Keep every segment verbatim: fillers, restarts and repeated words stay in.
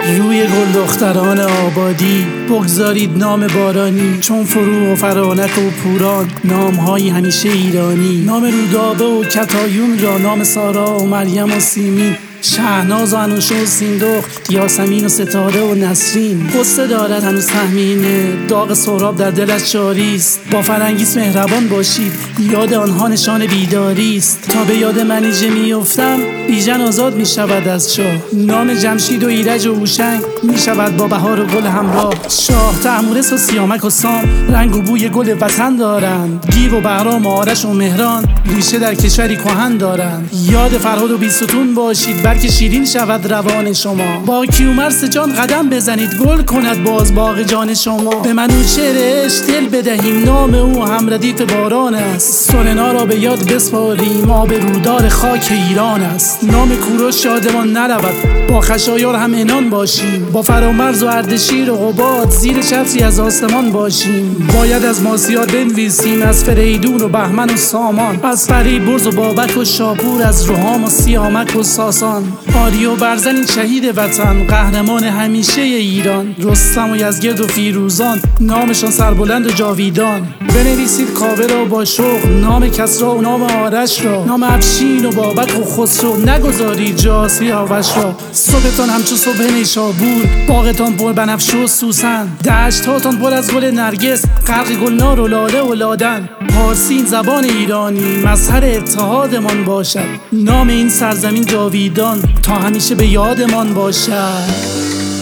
روی گل دختران آبادی بگذارید نام بارانی، چون فروغ و فرانک و پوران نام‌های همیشه ایرانی. نام رودابه و کتایون را، نام سارا و مریم و سیمین، شهناز و انوشه و سیندخت، یاسمین و ستاره و نسرین. قصه دارد هنوز تهمینه، داغ سهراب در دلش جاریست. با فرنگیس مهربان باشید، یاد آنها نشان بیداریست. تا به یاد منیژه میافتم، بیژن آزاد میشود از شاه. نام جمشید و ایرج و هوشنگ میشود با بهار و گل همراه. شاه طهمورث و سیامک و سام رنگ و بوی گل وطن دارند. گیو و بهرام و آرش و مهران ریشه در کشوری کهن دارند. یاد فرهاد و بیستون باشید، که شیرین شود روان شما. با کیومرث جان قدم بزنید، گل کند باز باغ جان شما. به منوچهر عشق دل بدهیم، نام او هم ردیف باران است. سلنا را به یاد بسپاریم، آب رودار خاک ایران است. نام کوروش شادمان نرود، با خشایار هم عنان باشیم. با فرامرز و اردشیر و قباد زیر چتری از آسمان باشیم. باید از ماسیات بنویسیم، از فریدون و بهمن و سامان، از فریبرز و بابک و شاپور، از روحام و سیامک و ساسان. آری و برزن شهید وطن، قهرمان همیشه ایران. رستم و یزگرد و فیروزان نامشان سربلند و جاویدان. بنویسید کاوه را با شوق، نام کسری و نام آرش را. نام افشین و بابک و خسرو، نگذارید جا سیاوش را. صبحتان همچو صبح نیشابور، باغتان پر بنفشه و سوسن. دشت‌هاتان پر از گل نرگس، غرق گلنار و لاله و لادن. پارسی زبان ایرانی مظهر اتحادمان باشد. نام این سرزمین جاویدان تا همیشه به یادمان باشد.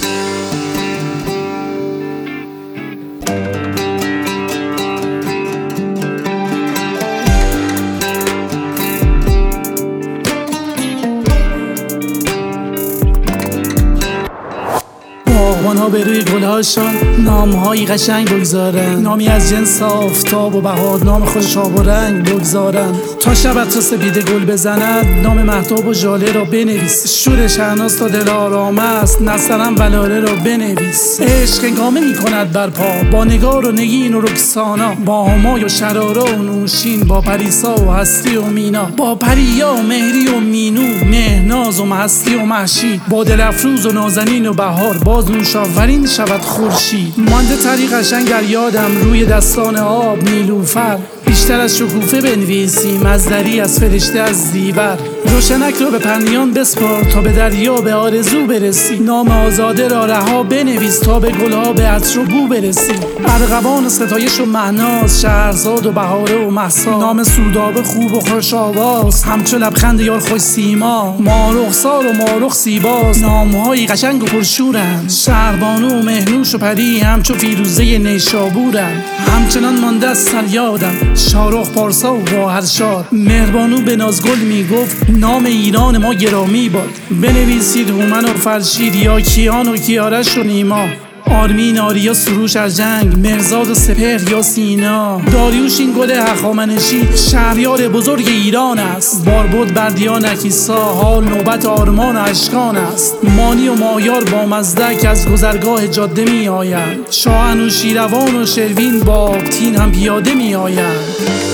باغبان‌ها به روی گلهاشان نام‌هایی قشنگ بگذارن. نامی از جنس آفتاب و بهار، نام خوش آب و رنگ بگذارن. تا شب تو سپیده گل بزند، نام مهتاب و ژاله را بنویس. شور شهناز تا دل آرام است، نسترن بلاله را بنویس. عشق هنگامه می‌کند برپا، با نگار و نگین و رکسانا. با همای و شرارا و نوشین، با پریسا و هستی و مینا. با پریا و مهری و مینو، مهناز و مستی و مهشید. با دل افروز و نازنین و بهار، باز نوش آفرین شود خورشید. مانده طریق قشنگ در یادم، روی دستان آب نیلوفر. بیشتر از شکوفه بنویسیم، از دری از فرشته از زیور. روشنک را به پرنیان بسپار، تا به دریا به آرزو برسی. نام آزاده را رها بنویس، تا به گلها به عطر و بو برسی. ارغوان و ستایش و مهناز، شهرزاد و بهاره و مهسا. نام سودابه خوب و خوش آواز، همچو لبخند یار خوش سیما. مارخسار و مارخ سیباز، نام‌های قشنگ و پرشورند. شهربانو و مهنوش و پری، همچو فیروزه نیشابورند. همچنان مانده از سر یادم شارخ پارسا و گوهرشاد. مهربانو به نازگل میگفت، نام ایران ما گرامی باد. بنویسید هومن و فرشید، یا کیان و کیارش و نیما. آرمین، آریا، سروش از جنگ، مرزاد و سپهر یا سینا. داریوش این گل هخامنشی، شهریار بزرگ ایران است. باربد، بردیان، اکیسا، حال نوبت آرمان و اشکان است. مانی و مایار با مزدک، از گذرگاه جاده می آیند. شاه انوشیروان و شروین با تین هم پیاده می آیند.